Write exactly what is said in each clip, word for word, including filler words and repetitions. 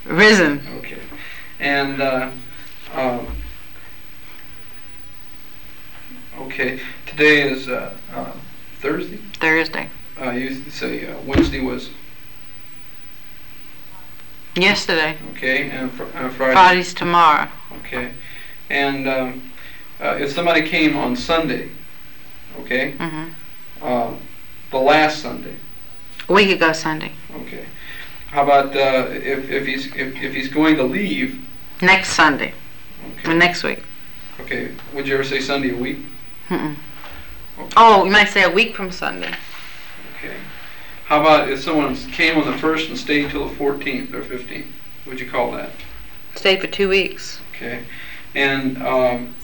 Risen. Okay. And, uh, uh, okay, today is uh, uh, Thursday? Thursday. Uh, you say uh, Wednesday was? Yesterday. Okay, and fr uh, Friday? Friday's tomorrow. Okay. And um, uh, if somebody came on Sunday, okay, Mm-hmm. uh, the last Sunday, A week ago Sunday. okay, how about uh, if, if, he's, if, if he's going to leave? Next Sunday. Okay. Or next week. Okay, would you ever say Sunday a week? Mm-mm. Okay. Oh, you might say a week from Sunday. Okay. How about if someone came on the first and stayed till the fourteenth or fifteenth? What would you call that? Stay for two weeks. Okay. And um,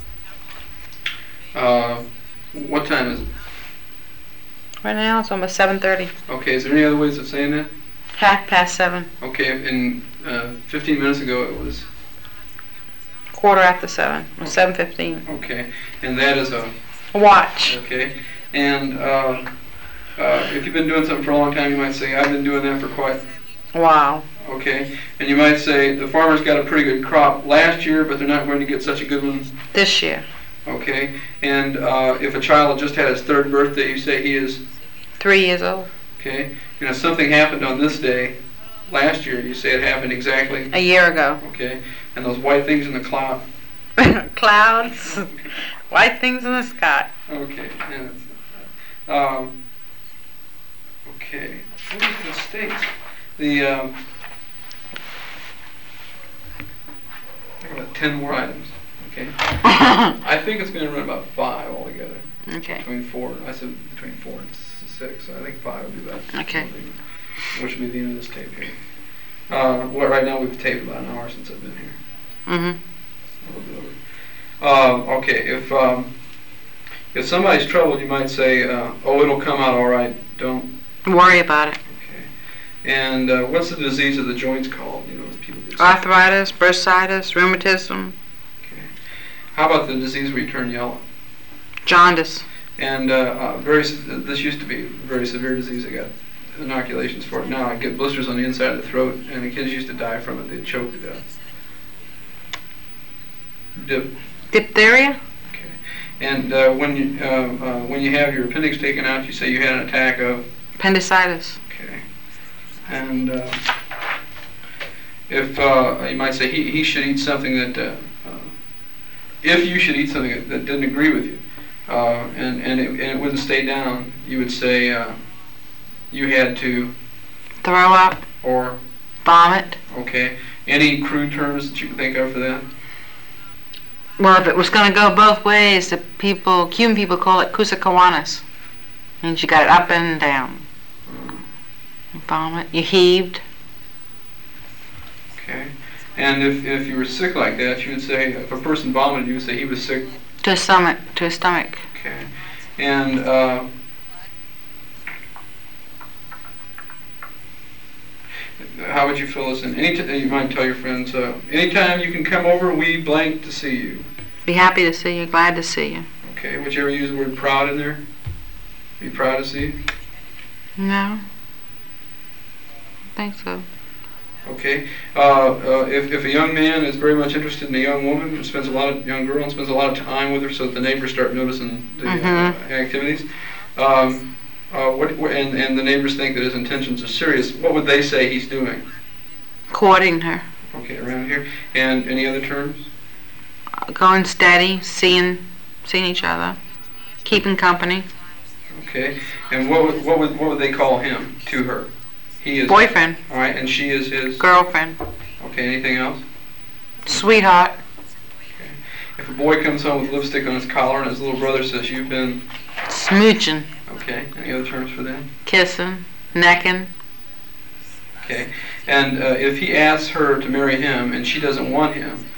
uh, what time is it? Right now it's almost seven thirty. Okay, is there any other ways of saying that? Half past seven. Okay, and uh, fifteen minutes ago it was? Quarter after seven. Or seven fifteen. Okay, and that is a? Watch. Okay, and uh, uh, if you've been doing something for a long time, you might say, I've been doing that for quite. Wow. Okay, and you might say, the farmer's got a pretty good crop last year, but they're not going to get such a good one this year. Okay, and uh, if a child just had his third birthday, you say he is? Three years old. Okay, and if something happened on this day last year, you say it happened exactly? A year ago. Okay, and those white things in the cloud? Clouds. White things in the sky. Okay, and it's, um, okay, what is the mistakes? The, um, I got about ten more items, okay? I think it's going to run about five altogether. Okay. Between four, I said between four and six, so I think five would be about. Okay. Which would be the end of this tape here. Uh, well, right now we've taped about an hour since I've been here. Mm-hmm. A little bit over. Um, okay, if um, if somebody's troubled, you might say, uh, "Oh, it'll come out all right. Don't worry about it." Okay. And uh, what's the disease of the joints called? You know, people get sick. Arthritis, bursitis, rheumatism. Okay. How about the disease where you turn yellow? Jaundice. And uh, uh, very. This used to be a very severe disease. I got inoculations for it. Now I get blisters on the inside of the throat, and the kids used to die from it. They'd choke to death. Dip. Diphtheria. Okay. And uh, when you uh, uh, when you have your appendix taken out, you say you had an attack of appendicitis. Okay. And uh, if uh, you might say he he should eat something that uh, uh, if you should eat something that, that didn't agree with you, uh, and and it, and it wouldn't stay down, you would say uh, you had to throw up or vomit. Okay. Any crude terms that you can think of for that? Well, if it was going to go both ways, the people, Cuban people call it kusacawanas. Means you got it up and down. You vomit. You heaved. Okay. And if if you were sick like that, you would say, if a person vomited, you would say he was sick. To his stomach. To his stomach. Okay. And uh, how would you fill this in? Any t- you might tell your friends, uh, anytime you can come over, we blank to see you. Be happy to see you. Glad to see you. Okay. Would you ever use the word proud in there? Be proud to see you? No. I think so. Okay. Uh, uh, if, if a young man is very much interested in a young woman and spends a lot of young girl and spends a lot of time with her, so that the neighbors start noticing the mm-hmm. uh, activities, um, uh, what, and and the neighbors think that his intentions are serious, what would they say he's doing? Courting her. Okay, around here. And any other terms? Uh, going steady, seeing, seeing each other, keeping company. Okay. And what would what would what would they call him to her? He is boyfriend. All right, and she is his girlfriend. Okay. Anything else? Sweetheart. Okay. If a boy comes home with lipstick on his collar and his little brother says, "You've been smooching." Okay. Any other terms for that? Kissing, necking. Okay. And uh, if he asks her to marry him and she doesn't want him,